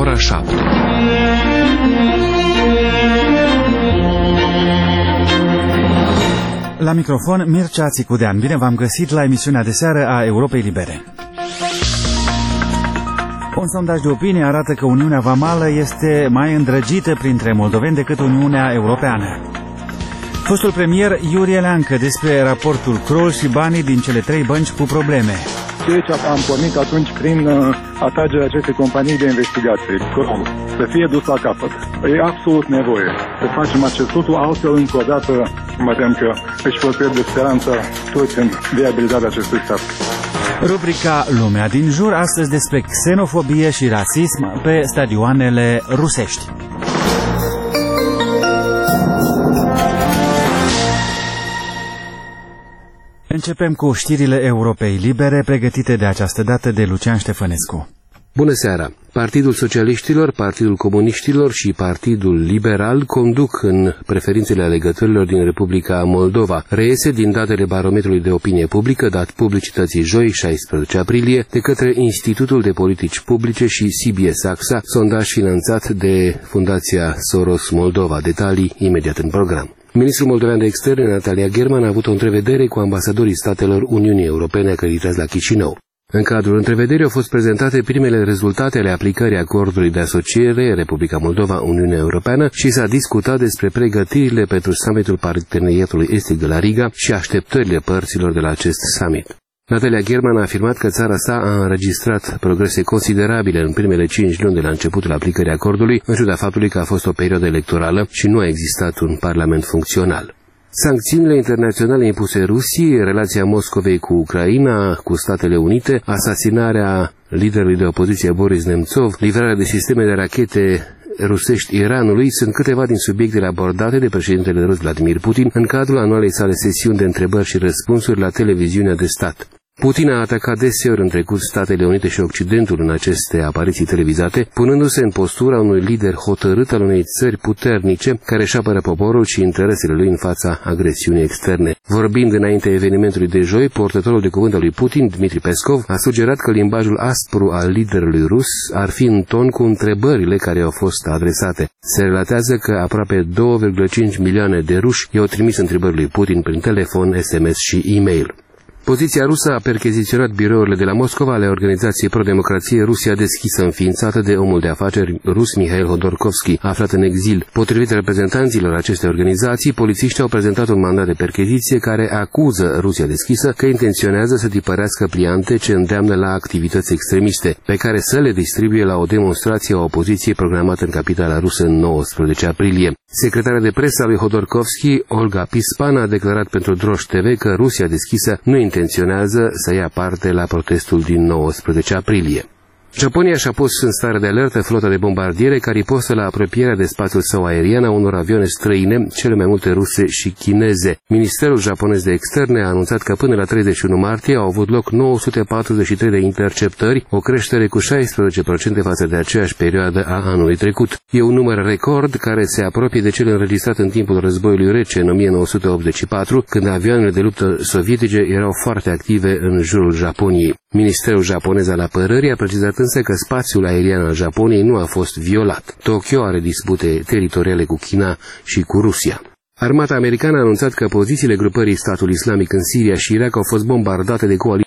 ora 7. La microfon, Mircea Țicudean. Bine v-am găsit la emisiunea de seară a Europei Libere. Un sondaj de opinie arată că Uniunea Vamală este mai îndrăgită printre moldoveni decât Uniunea Europeană. Fostul premier Iurie Leancă despre raportul Kroll și banii din cele 3 bănci cu probleme. Deci am pornit atunci prin atragerea acestei companii de investigație, Kroll, să fie dus la capăt. E absolut nevoie să facem acest lucru, altfel încă o dată mă tem că își vor pierde speranța toți în viabilitatea acestui stat. Rubrica Lumea din jur, astăzi despre xenofobie și rasism pe stadioanele rusești. Începem cu știrile Europei Libere, pregătite de această dată de Lucian Ștefănescu. Bună seara! Partidul Socialiștilor, Partidul Comuniștilor și Partidul Liberal conduc în preferințele alegătorilor din Republica Moldova. Reiese din datele barometrului de opinie publică dat publicității joi, 16 aprilie, de către Institutul de Politici Publice și CBS AXA, sondaj finanțat de Fundația Soros Moldova. Detalii imediat în program. Ministrul moldovean de externe, Natalia German, a avut o întrevedere cu ambasadorii statelor Uniunii Europene acreditați la Chișinău. În cadrul întrevederii au fost prezentate primele rezultate ale aplicării acordului de asociere Republica Moldova-Uniunea Europeană și s-a discutat despre pregătirile pentru summitul Parteneriatului Estic de la Riga și așteptările părților de la acest summit. Natalia German a afirmat că țara sa a înregistrat progrese considerabile în primele 5 luni de la începutul aplicării acordului, în ciuda faptului că a fost o perioadă electorală și nu a existat un parlament funcțional. Sancțiunile internaționale impuse Rusiei, relația Moscovei cu Ucraina, cu Statele Unite, asasinarea liderului de opoziție Boris Nemtsov, livrarea de sisteme de rachete rusești Iranului sunt câteva din subiectele abordate de președintele rus Vladimir Putin în cadrul anualei sale sesiuni de întrebări și răspunsuri la televiziunea de stat. Putin a atacat deseori în trecut Statele Unite și Occidentul în aceste apariții televizate, punându-se în postura unui lider hotărât al unei țări puternice care își apără poporul și interesele lui în fața agresiunii externe. Vorbind înainte evenimentului de joi, portătorul de cuvânt al lui Putin, Dmitri Peskov, a sugerat că limbajul aspru al liderului rus ar fi în ton cu întrebările care au fost adresate. Se relatează că aproape 2,5 milioane de ruși i-au trimis întrebări lui Putin prin telefon, SMS și e-mail. Poziția rusă a percheziționat birourile de la Moscova ale organizației pro-democrație Rusia deschisă, înființată de omul de afaceri rus Mihail Hodorkovski, aflat în exil. Potrivit reprezentanților acestei organizații, polițiștii au prezentat un mandat de percheziție care acuză Rusia deschisă că intenționează să tipărească pliante ce îndeamnă la activități extremiste, pe care să le distribuie la o demonstrație a opoziției programată în capitala rusă în 19 aprilie. Secretara de presă a lui Hodorkovski, Olga Pispan, a declarat pentru Droș TV că Rusia deschisă nu intenționează să ia parte la protestul din 19 aprilie. Japonia și-a pus în stare de alertă flota de bombardiere care ripostă la apropierea de spațiul său aerian a unor avioane străine, cele mai multe ruse și chineze. Ministerul japonez de externe a anunțat că până la 31 martie au avut loc 943 de interceptări, o creștere cu 16% față de aceeași perioadă a anului trecut. E un număr record care se apropie de cel înregistrat în timpul războiului rece în 1984, când avioanele de luptă sovietice erau foarte active în jurul Japoniei. Ministerul japonez al apărării a precizat însă că spațiul aerian al Japoniei nu a fost violat. Tokyo are dispute teritoriale cu China și cu Rusia. Armata americană a anunțat că pozițiile grupării Statul Islamic în Siria și Irak au fost bombardate de coaliție